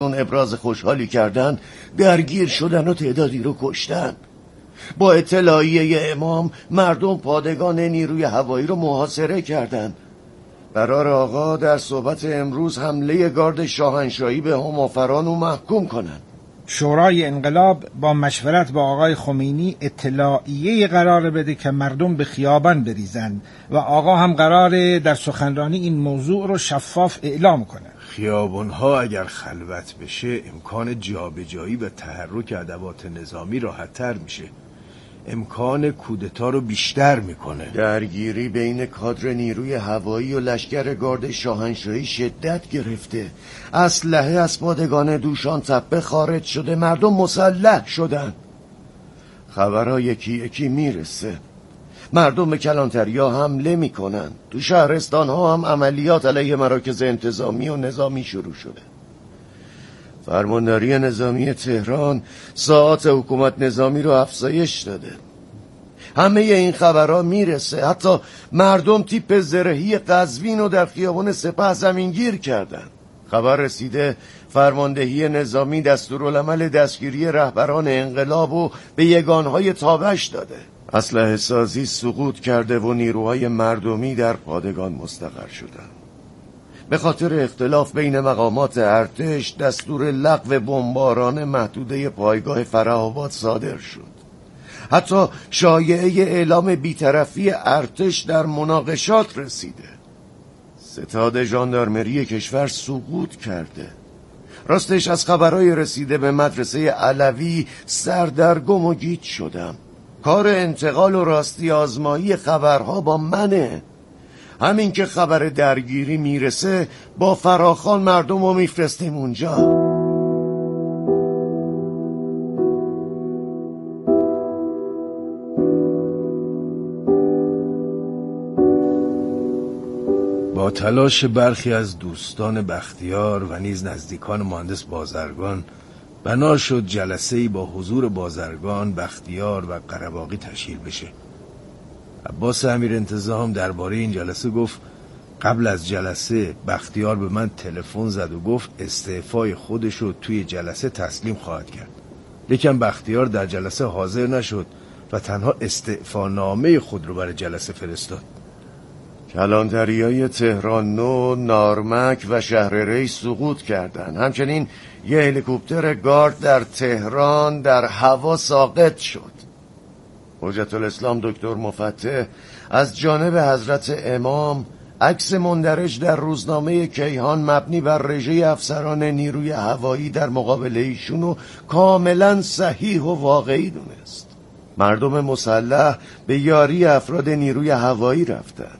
اون ابراز خوشحالی کردن درگیر شدن و تعدادی رو کشتن. با اطلاعیه امام مردم پادگان نیروی هوایی رو محاصره کردند. قرار آقا در صحبت امروز حمله گارد شاهنشاهی به همافران رو محکوم کنن. شورای انقلاب با مشورت با آقای خمینی اطلاعیه قرار بده که مردم به خیابان بریزن و آقا هم قراره در سخنرانی این موضوع رو شفاف اعلام کنه. خیابان‌ها اگر خلوت بشه امکان جابجایی و تحرک ادوات نظامی راحت‌تر میشه، امکان کودتا رو بیشتر میکنه. درگیری بین کادر نیروی هوایی و لشکر گارد شاهنشاهی شدت گرفته. اسلحه از پادگان دوشان تپه خارج شده، مردم مسلح شدن. خبرها یکی یکی میرسه. مردم به کلانتریا حمله میکنن. تو شهرستان ها هم عملیات علیه مراکز انتظامی و نظامی شروع شده. فرمانداری نظامی تهران ساعات حکومت نظامی رو افزایش داده. همه این خبرها میرسه. حتی مردم تیپ زرهی قزوین رو در خیابان سپه زمینگیر کردن. خبر رسیده فرماندهی نظامی دستورالعمل دستگیری رهبران انقلاب و به یگانهای تابش داده. اسلحه سازی سقوط کرده و نیروهای مردمی در پادگان مستقر شدن. به خاطر اختلاف بین مقامات ارتش دستور لغو بمباران محدوده پایگاه فره‌آباد صادر شد. حتی شایعه اعلام بی‌طرفی ارتش در مناقشات رسیده. ستاد ژاندارمری کشور سقوط کرده. راستش از خبرهای رسیده به مدرسه علوی سردرگم و گیج شدم. کار انتقال و راستی آزمایی خبرها با منه. همین که خبر درگیری میرسه با فراخوان مردم رو میفرستیم اونجا. با تلاش برخی از دوستان بختیار و نیز نزدیکان مهندس بازرگان بنا شد جلسه‌ای با حضور بازرگان، بختیار و قره‌باقی تشکیل بشه. عباس امیر انتظام درباره این جلسه گفت قبل از جلسه بختیار به من تلفن زد و گفت استعفای خودشو توی جلسه تسلیم خواهد کرد. لیکن بختیار در جلسه حاضر نشد و تنها استعفانامه خود رو برای جلسه فرستاد. کلانتریای تهران نو، نارمک و شهر ری سقوط کردند. همچنین یه هلیکوپتر گارد در تهران در هوا ساقط شد. حجت الاسلام دکتر مفتح از جانب حضرت امام عکس مندرج در روزنامه کیهان مبنی بر رژه افسران نیروی هوایی در مقابل ایشونو کاملا صحیح و واقعی دونست. مردم مسلح به یاری افراد نیروی هوایی رفتن.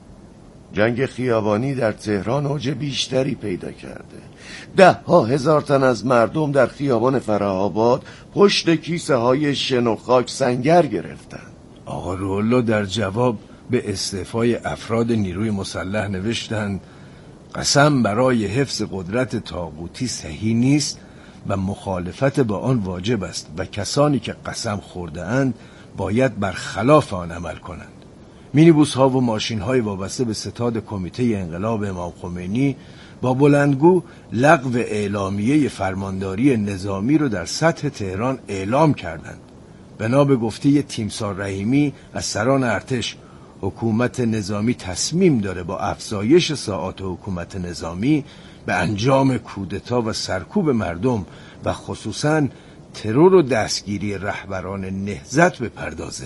جنگ خیابانی در تهران اوج بیشتری پیدا کرده. 10,000 تن از مردم در خیابان فره‌آباد پشت کیسه های شن و خاک سنگر گرفتن. آقا روح‌الله در جواب به استعفای افراد نیروی مسلح نوشتند قسم برای حفظ قدرت طاغوتی صحیح نیست و مخالفت با آن واجب است و کسانی که قسم خورده اند باید برخلاف آن عمل کنند. مینیبوس ها و ماشین های وابسته به ستاد کمیته انقلاب امام خمینی با بلندگو لغو اعلامیه فرمانداری نظامی رو در سطح تهران اعلام کردند. بنا به گفته تیمسار رحیمی از سران ارتش، حکومت نظامی تصمیم داره با افزایش ساعات حکومت نظامی به انجام کودتا و سرکوب مردم و خصوصاً ترور و دستگیری رهبران نهضت بپردازه.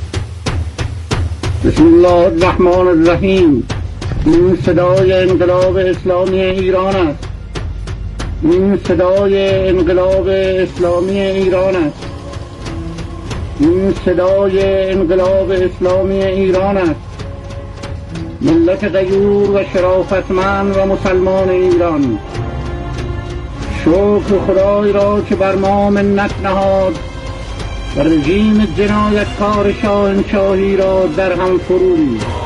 بسم الله الرحمن الرحیم. این صدای انقلاب اسلامی ایران است. این صدای انقلاب اسلامی ایران است. این صدای انقلاب اسلامی ایران است. ملت غیور و شرافتمند و مسلمان ایران، شکر خدای را که بر ما منت نهاد و رژیم جنایتکار شاهنشاهی را در هم فرو ریخت.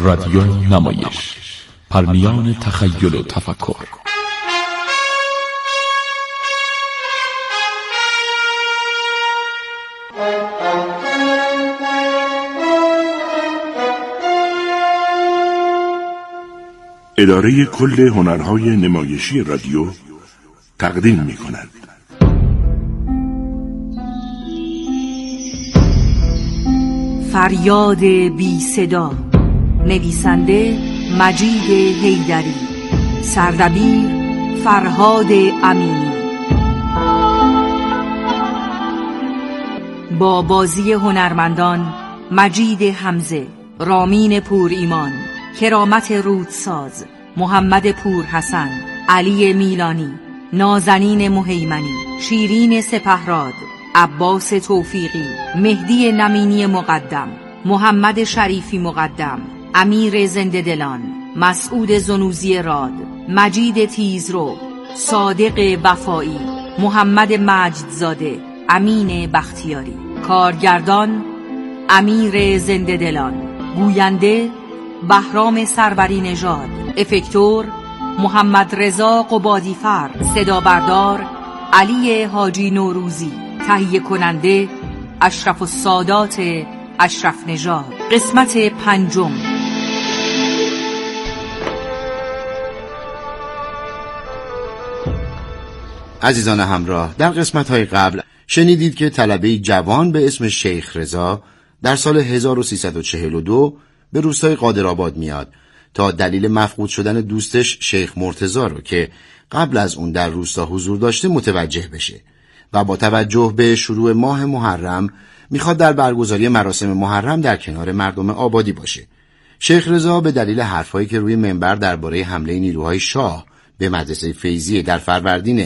رادیو نمایش، پرمیان تخیل و تفکر. اداره کل هنرهای نمایشی رادیو تقدیم می‌کند. فریاد بی صدا، نویسنده مجید حیدری، سردبیر فرهاد امینی، با بازی هنرمندان مجید حمزه، رامین پور ایمان، کرامت رودساز، محمد پور حسن، علی میلانی، نازنین مهیمنی، شیرین سپهراد، عباس توفیقی، مهدی نمینی مقدم، محمد شریفی مقدم، امیر زنده‌دلان، مسعود زنوزی راد، مجید تیزرو، صادق وفایی، محمد مجدزاده، امین بختیاری. کارگردان امیر زنده‌دلان، گوینده بهرام سروری نژاد، افکتور محمد رضا قبادیفر، صدا بردار علی حاجی نوروزی، تهیه کننده اشرف السادات اشرف نژاد. قسمت 5. عزیزان همراه، در قسمت‌های قبل شنیدید که طلبه‌ای جوان به اسم شیخ رضا در سال 1342 به روستای قادرآباد میاد تا دلیل مفقود شدن دوستش شیخ مرتضی رو که قبل از اون در روستا حضور داشته متوجه بشه و با توجه به شروع ماه محرم میخواد در برگزاری مراسم محرم در کنار مردم آبادی باشه. شیخ رضا به دلیل حرفایی که روی منبر درباره حمله نیروهای شاه به مدرسه فیضیه در فروردین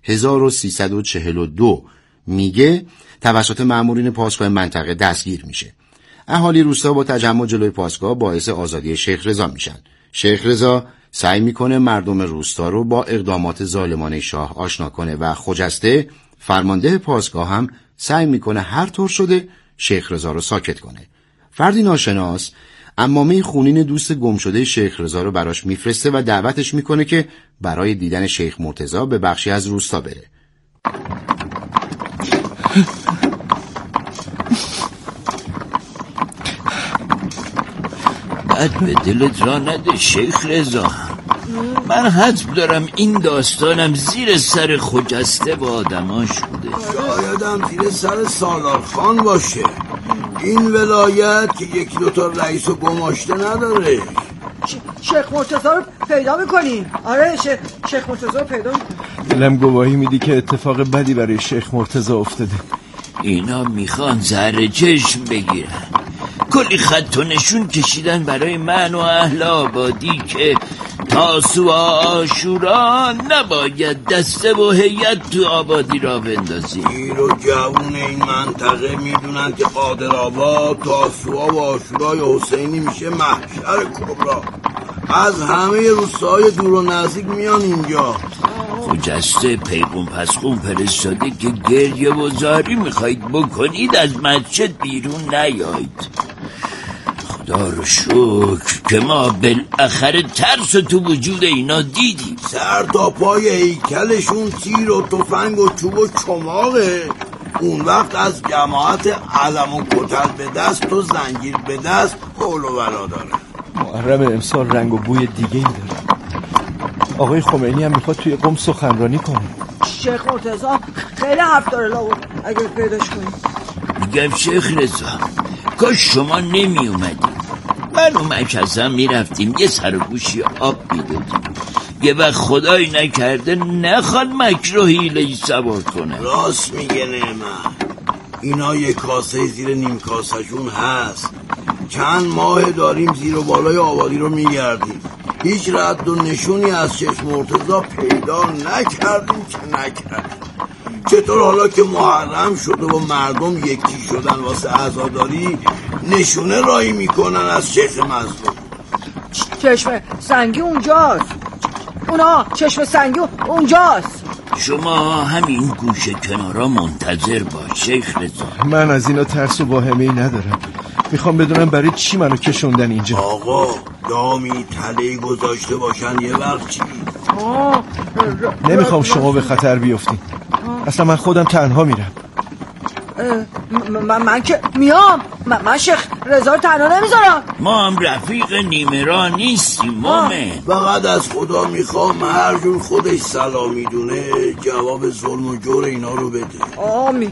1342 میگه توسط مأمورین پاسگاه منطقه دستگیر میشه. اهالی روستا با تجمع جلوی پاسگاه باعث آزادی شیخ رضا میشن. شیخ رضا سعی میکنه مردم روستا رو با اقدامات ظالمانه شاه آشنا کنه و خجسته فرمانده پاسگاه هم سعی میکنه هر طور شده شیخ رضا رو ساکت کنه. فردی ناشناس عمامه خونین دوست گم شده شیخ رضا رو براش میفرسته و دعوتش میکنه که برای دیدن شیخ مرتضی به بخشی از روستا بره. بعد به دلت را نده شیخ رضا، من حتم دارم این داستانم زیر سر خجسته و آدماش بوده. شایدم زیر سر سالارخان باشه. این ولایت که یکی دوتا رئیس و گماشته نداره. شیخ مرتضی رو پیدا میکنی؟ آره شیخ مرتضی رو پیدا میکنی. دلم گواهی میدی که اتفاق بدی برای شیخ مرتضی افتاده. اینا میخوان زهر چشم بگیرن. کلی خط و نشون کشیدن برای من و اهل آبادی که تاسوعا عاشورا نباید دسته و هیئت تو آبادی را بندازیم. پیر و جوون این منطقه میدونن که قادرآباد تاسوعا و عاشورای حسینی میشه محشر کبرا. از همه روستاهای دور و نزدیک میان اینجا. خجسته پیغون پسخون فرستاده که گریه و زاری میخواید بکنید از مسجد بیرون نیایید. خدا رو شکر که ما بالاخره ترس تو وجود اینا دیدیم. سر تا پای هیکلشون تیر و تفنگ و چوب و چماقه. اون وقت از جماعت علم و کتل به دست و زنجیر به دست حول و ولا داره. محرم امسال رنگ و بوی دیگه ای داره. آقای خمینی هم میخواد توی قم سخنرانی کنه. شیخ مرتضی خیلی حرف داره لاغر، اگه پیداش کنی. میگم شیخ رضا کاش شما نمی اومدیم. من و مکزم میرفتیم یه سر و گوشی آب میدادیم. یه وقت خدایی نکرده نخواد مکر و حیله‌ای سوار کنه. راست میگه نعمت. اینا یه کاسه زیر نیم کاسه‌شون هست. چند ماه داریم زیر و بالای آبادی رو میگردیم. هیچ رد و نشونی از شیخ مرتضی پیدا نکردیم که نکردیم. چطور حالا که محرم شده و مردم یکی شدن واسه عزاداری نشونه رایی میکنن از شیخ مظلوم؟ چشم سنگی اونجاست. اونا چشم سنگی اونجاست. شما همین گوشه کنارا منتظر باش شیخ رضا. من از اینا ترس و واهمه‌ای ندارم. میخوام بدونم برای چی منو کشوندن اینجا. آقا دامی تله گذاشته باشن یه وقت چی؟ نمیخوام شما به خطر بیفتین. اصلا من خودم تنها میرم. من که میام. من شیخ رضا رو تنها نمیذارم. ما هم رفیق نیمه را نیستیم مومن. فقط از خدا میخوام هر جور خودش سلام میدونه جواب ظلم و جور اینا رو بده. آمین.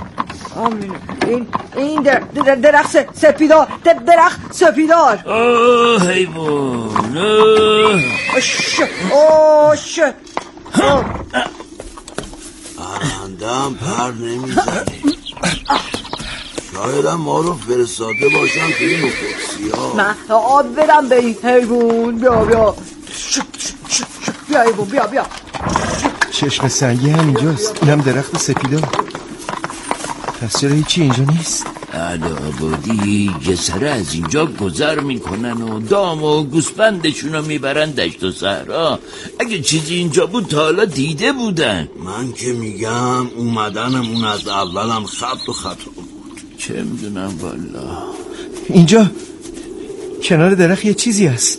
این درخت سپیدار. درخت سپیدار. اوه حیوان. پرندم پر نمیزنه. شاید هم ما رو فرستاده باشن توی نخورسی ها. من آب برم به این حیوان. بیا حیوان بیا. چشم سنگی هم اینجاست. اینم درخت سپیدار. پس چرا هیچی اینجا نیست؟ اهل آبادی یه سره از اینجا گذر میکنن و دام و گوسفندشون رو میبرن دشت و صحرا. اگه چیزی اینجا بود تا حالا دیده بودن. من که میگم اومدنمون از اولم خط و خطا بود. چه میدونم والا. اینجا کنار درخت یه چیزی هست.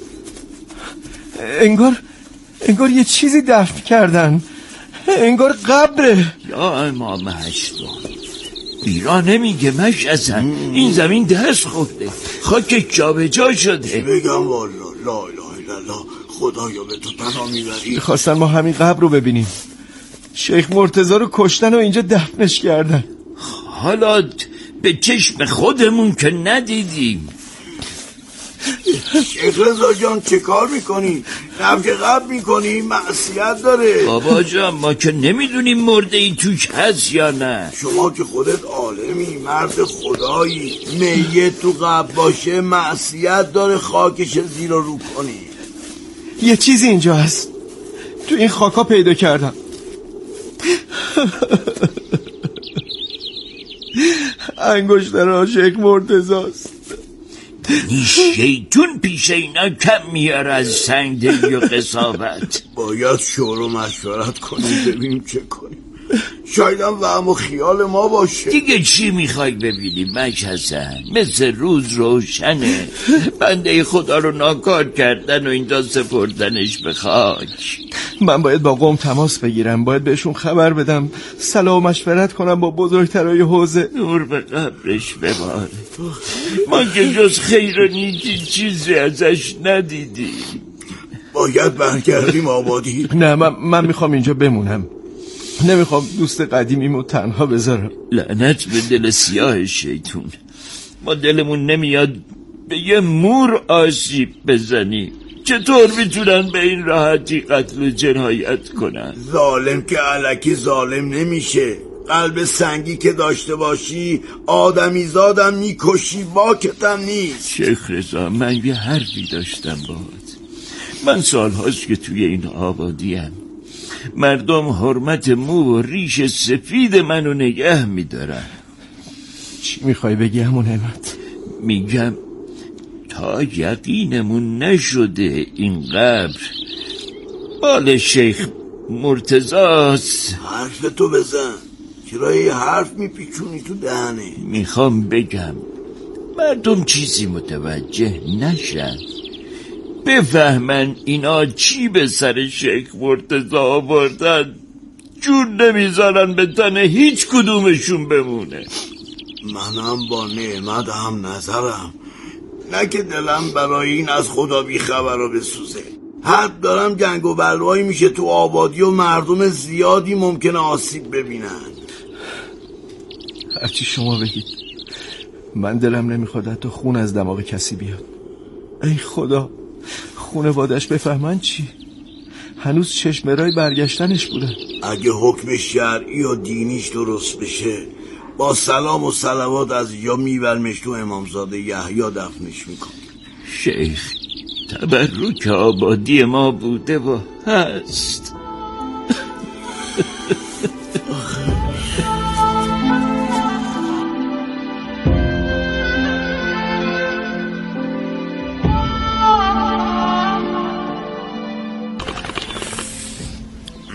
انگار یه چیزی دفن کردن. انگار قبره. یا امام هشتم بیرا نمیگه مشعصن. این زمین دست خورده، خاکش جا به جا شده. چی بگم والا. لا اله الا الله. خدایا به تو پناه میبری. خواستن ما همین قبر رو ببینیم. شیخ مرتضی رو کشتن و اینجا دفنش کردن. حالا به چشم خودمون که ندیدیم. شیخ رضا جان چه کار میکنی؟ نفک قبل میکنی؟ معصیت داره. بابا جان ما که نمیدونیم مرده ای توش هست یا نه. شما که خودت عالمی، مرد خدایی، میت تو قبل باشه معصیت داره. خاکش زیر رو کنی. یه چیزی اینجا هست. تو این خاکا پیدا کردم. انگشتر شیخ مرتضی است. این شیطون پیش اینا کم میاره از سنگدلی و قساوت. باید شور و مشورت کنیم ببینیم چه کنیم. شاید هم وهم و خیال ما باشه. دیگه چی میخوای ببینیم مشعصن؟ مثل روز روشنه. بنده خدا رو ناکار کردن و اینجا سپردنش به خاک. من باید با قوم تماس بگیرم. باید بهشون خبر بدم، سلام و مشورت کنم با بزرگترای حوزه. نور به قبرش بباره. ما که جز خیر و نیکی چیزی ازش ندیدیم. باید برگردیم آبادی. نه من میخوام اینجا بمونم. نمیخوام دوست قدیمیمو تنها بذارم. لعنت به دل سیاه شیطون. ما دلمون نمیاد به یه مور آسیب بزنی. چطور میتونن به این راحتی قتل و جنایت کنن؟ ظالم که الکی ظالم نمیشه. قلب سنگی که داشته باشی آدمی زادم میکشی. باکتم نیست. شیخ رضا من یه حرفی داشتم باهات. من سالهاست که توی این آبادیم. مردم حرمت مو و ریش سفید منو نگه میدارن. چی میخوای بگی همون نعمت؟ میگم تا یقینمون نشده این قبر مال شیخ مرتضاست. حرف تو بزن. چرا یه حرف میپیچونی تو دهنه؟ میخوام بگم مردم چیزی متوجه نشن، بفهمن اینا چی به سر شیخ مرتضی آوردن. جور نمیذارن به تن هیچ کدومشون بمونه. منم با نعمت هم نظرم. نه که دلم برای این از خدا بی خبرها بسوزه. حد دارم جنگ و بلوایی میشه تو آبادی و مردم زیادی ممکنه آسیب ببینن. هرچی شما بگید. من دلم نمیخواد حتی خون از دماغ کسی بیاد. ای خدا، خونوادش بفهمن چی؟ هنوز چشمرای برگشتنش بودن. اگه حکم شرعی و دینیش درست بشه با سلام و صلوات از یا میبرمش تو امامزاده یحیی دفنش میکنه. شیخ تبرک آبادی ما بوده و هست.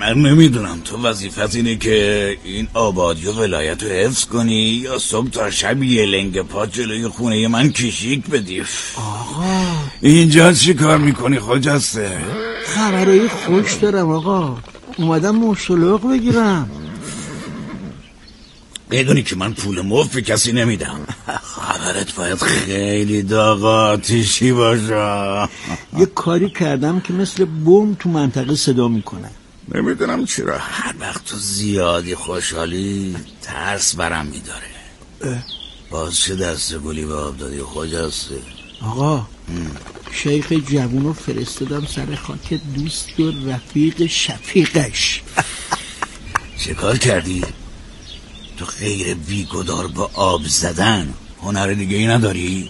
من نمیدونم تو وظیفت اینه که این آبادی و ولایت رو حفظ کنی یا صبح تا شب یه لنگ پا جلوی خونه من کشیک بدی. آقا اینجا چی کار میکنی خجسته؟ خبرهای خوش دارم آقا، اومدم مشتلق بگیرم. بدونی که من پول مفت به کسی نمیدم. خبرت باید خیلی داغ آتیشی باشه. یه کاری کردم که مثل بم تو منطقه صدا میکنه. نمیدونم چرا هر وقت تو زیادی خوشحالی ترس برم میداره. باز چه دست گلی به آب دادی خجسته؟ آقا شیخ جوون رو فرستادم سر خاک دوست و رفیق شفیقش. چه کار کردی؟ تو غیر بیگدار با آب زدن هنر دیگه ای نداری؟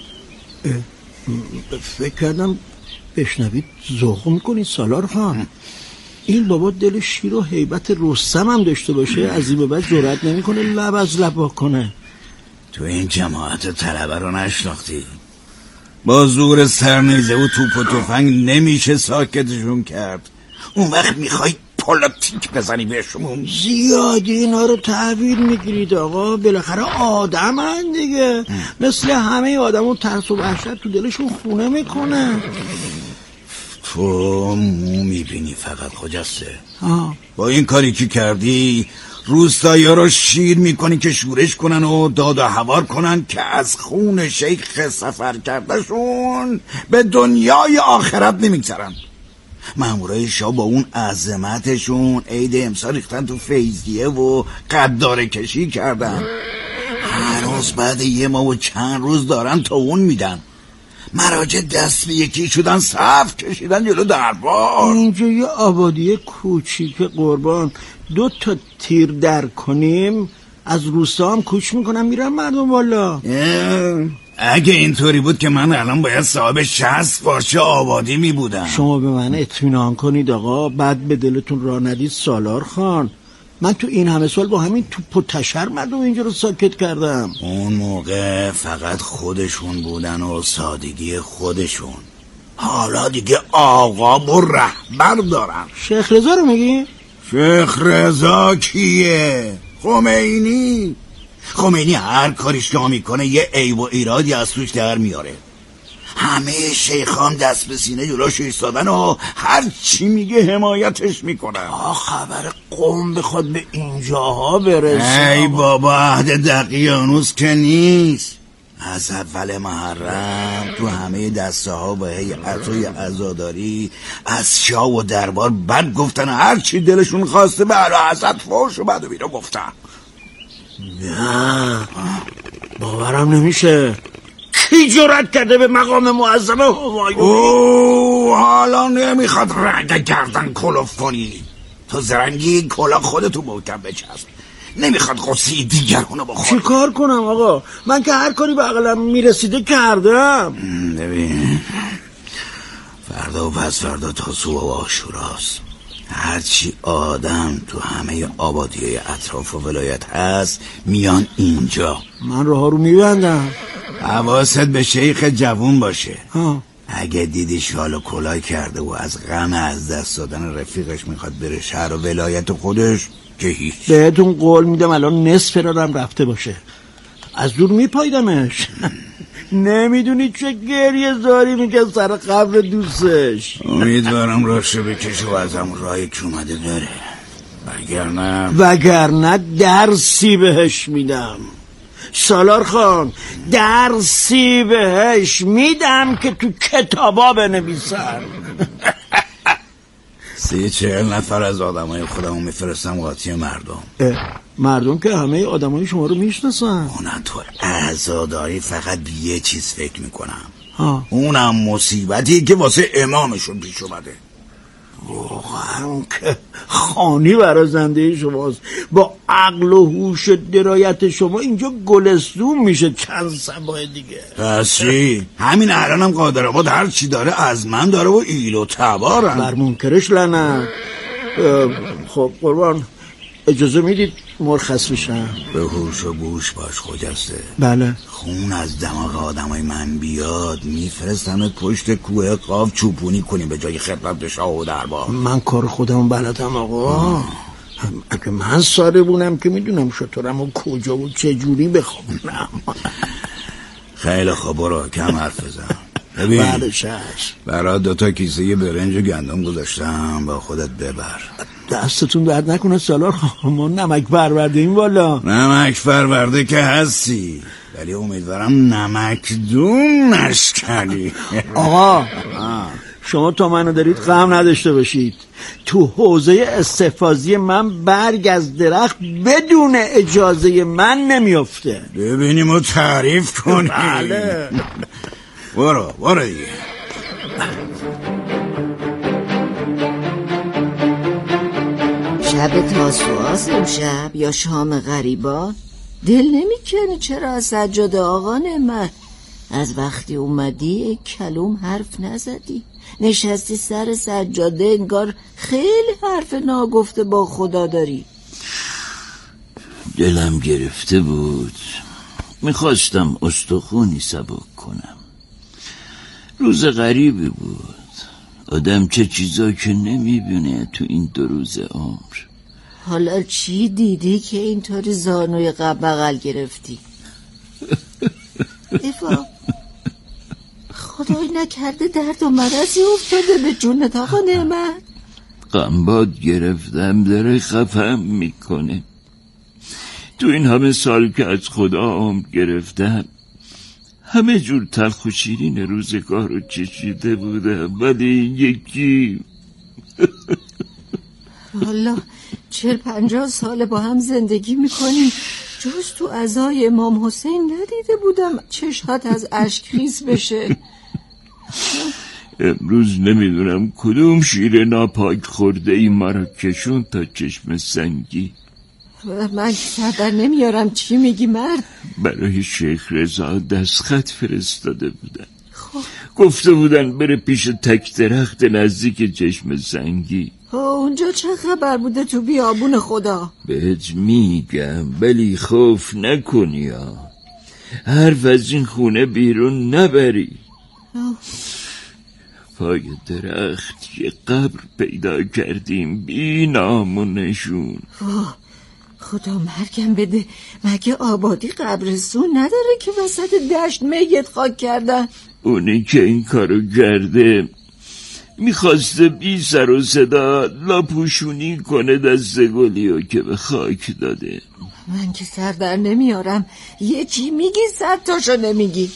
فکر کردم بشنوید ذوق میکنی سالار خان. این بابا دل شیر و هیبت رستم هم داشته باشه، از این به بعد جرأت نمیکنه لب از لب کنه. تو این جماعت طلبه رو نشناختی؟ با زور سرنیزه و توپ و تفنگ نمیشه ساکتشون کرد. اون وقت میخوای پولتیک بزنی بهشون. زیادی اینا رو تحویل میگیرید آقا، بالاخره آدم هن دیگه. مثل همه آدم ترس و وحشت تو دلشون خونه میکنه. تو مو میبینی فقط خجسته. با این کاری که کردی روستایی ها رو شیر میکنی که شورش کنن و داد و هوار کنن که از خون شیخ سفر کردشون به دنیای آخرت نمیگذرن. مامورای شاه با اون عظمتشون عید امسال ریختن تو فیضیه و قداره کشی کردن. هنوز بعد یه ماه و چند روز دارن تا اون میدن. مراجع دست به یکی شدن، صف کشیدن جلو دربار. اینجا یه آبادی کوچیک قربان، 2 تیر در کنیم از روستا هم کوچ میکنم میرم مردم والا. اگه اینطوری بود که من الان باید صاحب 60 پارچه آبادی میبودم. شما به من اطمینان کنید آقا، بعد به دلتون راه ندید سالار خان. من تو این همه سال با همین توپ و تشر مردم اینجا رو ساکت کردم. اون موقع فقط خودشون بودن و سادگی خودشون. حالا دیگه آقا و رهبر دارن. شیخ رضا رو میگی؟ شیخ رضا کیه؟ خمینی هر کاریش که میکنه یه عیب و ایرادی از توش در میاره. همه شیخان دست به سینه جلوش ایستادن و هر چی میگه حمایتش میکنن. خبر قوم بخواد به اینجاها برسه. ای بابا عهد دقیانوس که نیست. از اول محرم تو همه دسته ها با هیئت و عزاداری از شاه و دربار بد گفتن، هر چی دلشون خواسته به اعلی حضرت فحش و بد و بیرا گفتن. نه باورم نمیشه. کی جرأت کرده به مقام معظم همایونی؟ حالا نمیخواد رنگ گردن کلوف کنی. تو زرنگی کلا خودتو محکم بچسب. نمیخواد قصی دیگرونو بخوری. چی کار کنم آقا؟ من که هر کاری به عقلم میرسیده کردم. ببین فردا و پس فردا تاسوع و عاشوراست. هرچی آدم تو همه آبادی‌های اطراف و ولایت هست میان اینجا. من راه رو میبندم. حواست به شیخ جوون باشه. اگه دیدی شال و کلاه کرده و از غم از دست دادن رفیقش میخواد بره شهر و ولایت خودش که هیچ. بهتون قول میدم الان نصف رادم رفته باشه. از دور میپایدمش. نمیدونی چه گریه زاری میگه سر قبر دوستش. امیدوارم راشو بکشه و از همون راهی که اومده بره. وگرنه درسی بهش میدم. سالار خان درسی بهش میدم که تو کتابا بنویسن. 30-40 نفر از آدمای خودمو میفرستم قاطی مردم. مردم که همه آدمای شما رو میشناسن. اونم تو عزاداری فقط به یه چیز فکر میکنم. اونم مصیبتی که واسه امامشون پیش اومده. واقعا که خانی برازنده شماست. با عقل و هوش درایت شما اینجا گلستون میشه چند سبای دیگه. پس چی؟ همین الانم قادرآباد هر چی داره از من داره و ایل و تبارم. بر منکرش لعنت. خب قربان اجازه میدید مرخص میشم. به هوش و گوش باش خجسته. بله. خون از دماغ آدمای من بیاد میفرستمت پشت کوه قاف چوپونی کنی به جای خدمت به شاه و دربار. من کار خودم بلدم آقا. اگه من ساره بونم که میدونم شطورم و کجا و چجوری بخونم. خیلی خوب برو کم حرف بزن. ببین بله چشم. برای 2 کیسه برنج و گندم گذاشتم با خودت ببر. دستتون درد نکنه سالار، ما نمک پرورده این والا. نمک پرورده که هستی، ولی امیدوارم نمک دون نشکنی. آقا شما تا منو دارید غم نداشته باشید. تو حوزه استحفاظی من برگ از درخت بدون اجازه من نمیافته. ببینیم و تعریف کنی. بله. برو دیگه. شب تاسوعاست امشب یا شام غریبان؟ دل نمیکنی چرا از سجاده آقا نعمت؟ از وقتی اومدی کلوم حرف نزدی، نشستی سر سجاده انگار خیلی حرف ناگفته با خدا داری. دلم گرفته بود، میخواستم استخونی سبک کنم. روز غریبی بود، آدم چه چیزا که نمیبینه تو این 2 روز عمر. حالا چی دیدی که اینطوری زانوی بغل گرفتی؟ ایفا خدای نکرده درد و مرضی افتاده به جونت آقا نعمت؟ غمباد گرفتم داره خفم میکنه. تو این همه سال که از خدا عمر گرفتم همه جور تلخ و شیرین روزگار رو چشیده بودم، ولی یکی والا 40-50 سال با هم زندگی میکنیم، جز تو عزای امام حسین ندیده بودم چشات از اشک خیز بشه. امروز نمیدونم کدوم شیر ناپاک خورده ای مرا کشون تا چشم سنگی. من سر در نمیارم چی میگی مرد؟ برای شیخ رضا دستخط فرستاده بودن. گفته بودن بره پیش تک درخت نزدیک چشم سنگی. اونجا چه خبر بوده تو بیابون خدا؟ بهت میگم ولی خوف نکنی ها، حرف از این خونه بیرون نبری. پای درخت یه قبر پیدا کردیم بی نام و نشون. خدا مرگم بده، مگه آبادی قبرستون نداره که وسط دشت میت خاک کردن؟ اونی که این کارو کرده میخواسته بی سر و صدا لاپوشونی کنه دست گلیو که به خاک داده. من که سر در نمیارم، یه چی میگی 100 تاشو نمیگی.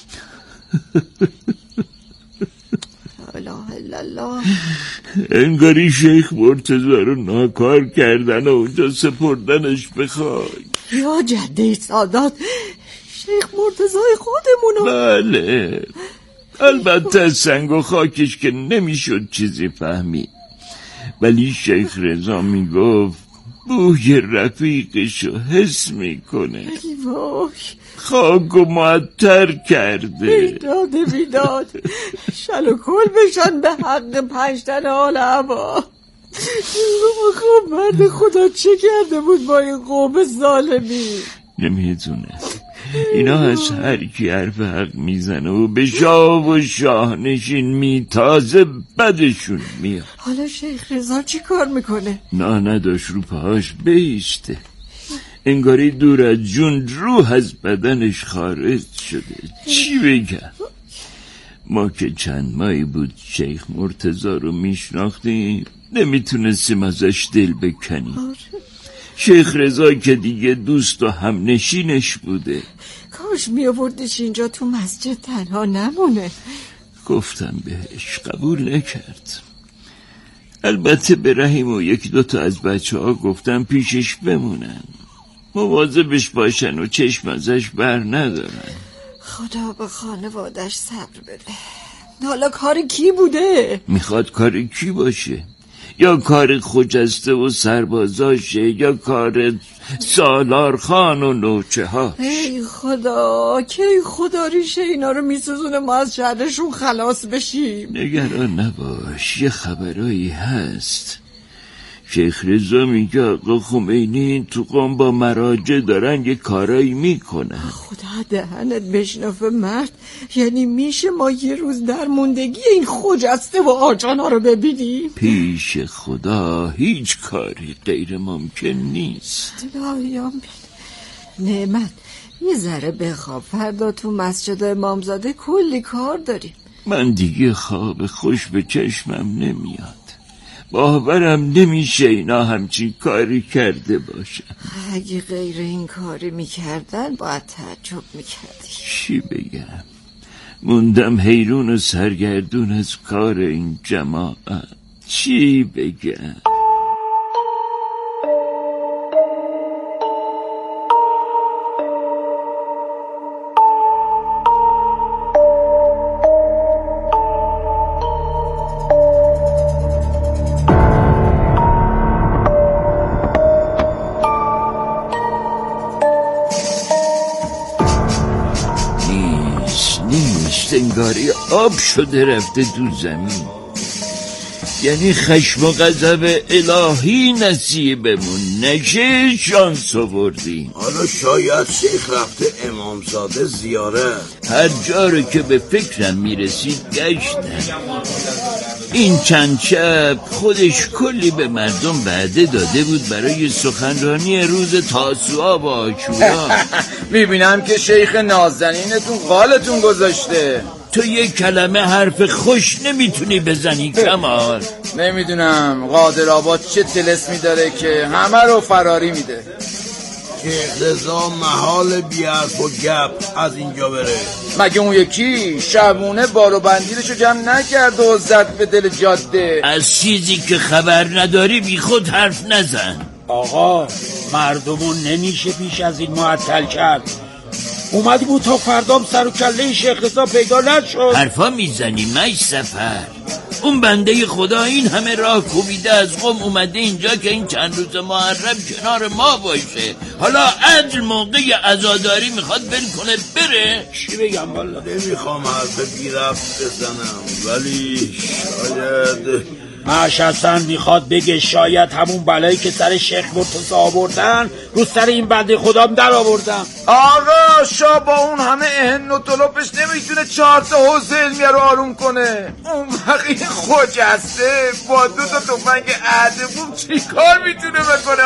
لا اله الا الله. انگاری شیخ مرتضی رو ناکار کردن و اونجا سپردنش به خاک. یا جده سادات، شیخ مرتضی خودمونو. بله البته سنگ و خاکش که نمیشد چیزی فهمید، ولی شیخ رضا میگفت بوی رفیقشو حس میکنه. خاک و معطر کرده. بیداد شل و کل بشن به حق 5 تن حال هوا. خب مرد خدا چه کرده بود با این قوم ظالمی؟ نمیدونه، اینا از هر کی حرف حق میزنه و به شاه و شاه نشین میتازه بدشون میاد. حالا شیخ رضا چی کار میکنه؟ نه نداشت رو پاهاش بیسته، انگاری دور از جون روح از بدنش خارج شده. چی بگم؟ ما که چند ماهی بود شیخ مرتضی رو میشناختیم نمیتونستیم ازش دل بکنیم. شیخ رضا که دیگه دوست و هم نشینش بوده. کاش میآوردش اینجا تو مسجد تنها نمونه. گفتم بهش قبول نکرد. البته به رحیم و 1-2 تا از بچه‌ها گفتم پیشش بمونن، مواظبش باشن و چشم ازش بر ندارن. خدا به خانوادش صبر بده. حالا کار کی بوده؟ میخواد کار کی باشه؟ یا کار خجسته و سربازاشه یا کار سالار خان و نوچه ها. ای خدا، کی خدا ریشه اینا رو میسوزونه ما از شرشون خلاص بشیم. نگران نباش، یه خبرایی هست. شیخ رضا میگه آقا خمینی تو قم با مراجع دارن یه کارایی میکنن. خدا دهنت بشنفه مرد، یعنی میشه ما یه روز در موندگی این خجسته و آجانا رو ببینیم؟ پیش خدا هیچ کاری غیر ممکن نیست. الهیام نعمت یه ذره بخواب، فردا تو مسجد امامزاده کلی کار داریم. من دیگه خواب خوش به چشمم نمیاد، باورم نمیشه اینا همچین کاری کرده باشن. اگه غیر این کاری میکردن باید تعجب میکردی. چی بگم؟ موندم حیرون و سرگردون از کار این جماعت. چی بگم؟ انگاری آب شده رفته تو زمین. یعنی خشم و غضب الهی نصیبمون نشه، شانس آوردیم. حالا شاید شیخ رفته امامزاده زیارت. هر جا رو که به فکرم میرسید گشتم. این چند شب خودش کلی به مردم وعده داده بود برای سخنرانی روز تاسوعا و عاشورا. میبینم که شیخ نازنینتون قالتون گذاشته. تو یک کلمه حرف خوش نمیتونی بزنی کمال. نمیدونم قادرآباد چه طلسمی داره که همه رو فراری میده. شیخ رضا محال بی‌حرف و گپ از اینجا بره. مگه اون یکی شبونه بار و بندیلشو جمع نکرد و زد به دل جاده؟ از چیزی که خبر نداری بی خود حرف نزن. آقا مردمون نمیشه پیش از این معطل کرد. اومدی بود تا فردام سر و کله شیخ رضا پیدا نشد. حرفا میزنی مش سفر. اون بنده خدا این همه راه کوبیده از قم اومده اینجا که این چند روز محرم کنار ما باشه. حالا عدل موقع عزاداری میخواد بل کنه بره. چی بگم والا؟ نمیخوام حرف بی ربط بزنم، ولی شاید ماش حسن میخواد بگه شاید همون بلایی که سر شیخ مرتضی آوردن رو سر این بنده خدام در آوردن. آقا شاه با اون همه اهن و طلبش نمیتونه 4 تا حوض علمیه رو آروم کنه. اون وقت این خجسته با 2 تا تفنگ عهدبوم چی کار میتونه بکنه؟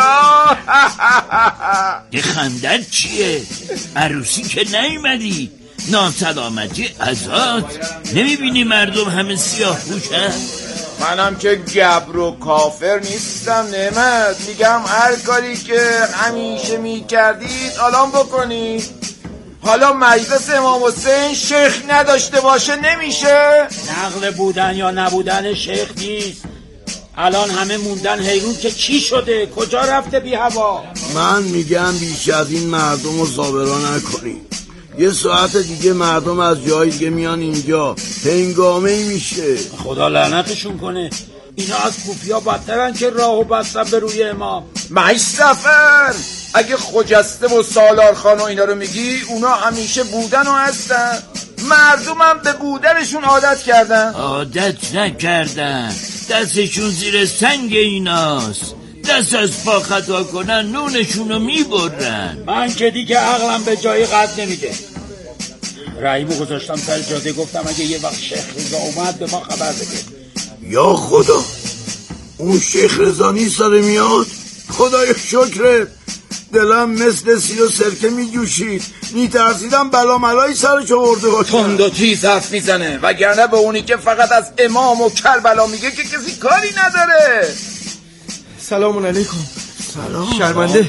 یه خندت چیه؟ عروسی که نیومدی، ناسلامتی ازاد. نمیبینی مردم همه سیاه پوشن؟ منم که گبر و کافر نیستم نعمت. میگم هر کاری که همیشه میکردید الان بکنید. حالا مجلس امام حسین شیخ نداشته باشه نمیشه. نقل بودن یا نبودن شیخ نیست. الان همه موندن حیرون که چی شده، کجا رفته بی هوا. من میگم بیش از این مردم رو زابرا نکنید. یه ساعت دیگه مردم از جای دیگه میان اینجا، هنگامه میشه. خدا لعنتشون کنه. اینا از کوفیا بدترن که راهو بستن به روی امام. مش سفر اگه خجسته و سالارخان و اینا رو میگی، اونا همیشه بودن و هستن. مردم هم به بودنشون عادت کردن. عادت نکردن، دستشون زیر سنگ ایناست. دست از پا خطا کنن نونشونو میبرن. من که دیگه عقلم به جای قد نمیده. رحیمو گذاشتم سر جاده، گفتم اگه یه وقت شیخ رضا اومد به ما خبر بده. یا خدا اون شیخ رضا نیست داره میاد. خدای شکرت. دلم مثل سیر و سرکه میجوشید. میترسیدم بلا ملایی سرش آورده باشه. تند و تیز حرف میزنه، وگرنه به اونی که فقط از امام و کربلا میگه که کسی کاری نداره. سلام علیکم. سلام. شرمنده.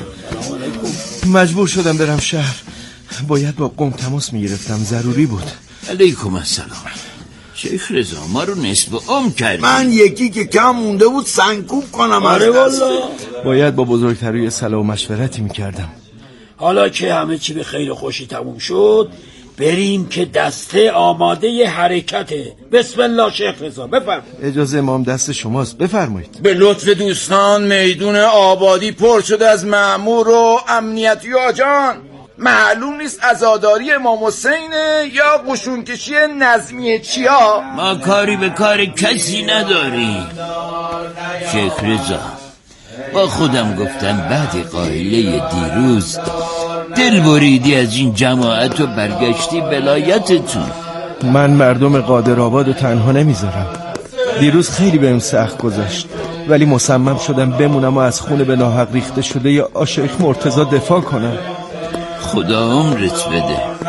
مجبور شدم برم شهر. باید با قم تماس میگرفتم، ضروری بود. علیکم السلام. شیخ رضا ما رو نصف عمر کردی. من یکی که کم مونده بود سنگکوب کنم. آره والا. باید با بزرگترای صلاح و مشورتی میکردم. حالا که همه چی به خیر خوشی تموم شد، بریم که دسته آماده حرکته. بسم الله شیخ رضا بفرمایید. اجازه امام دست شماست، بفرمایید. به لطف دوستان میدون آبادی پر شده از مأمور و امنیتی و آجان. معلوم نیست عزاداری امام حسینه یا قشونکشی نظمیه چیا. ما کاری به کار کسی نداریم. شیخ رضا با خودم گفتم بعد قائله دیروز دل بریدی از این جماعت و برگشتی ولایتتون. من مردم قادرآباد رو تنها نمیذارم. دیروز خیلی بهم سخت گذشت، ولی مصمم شدم بمونم و از خون به ناحق ریخته شده یا آشیخ مرتضی دفاع کنم. خدا عمرت بده.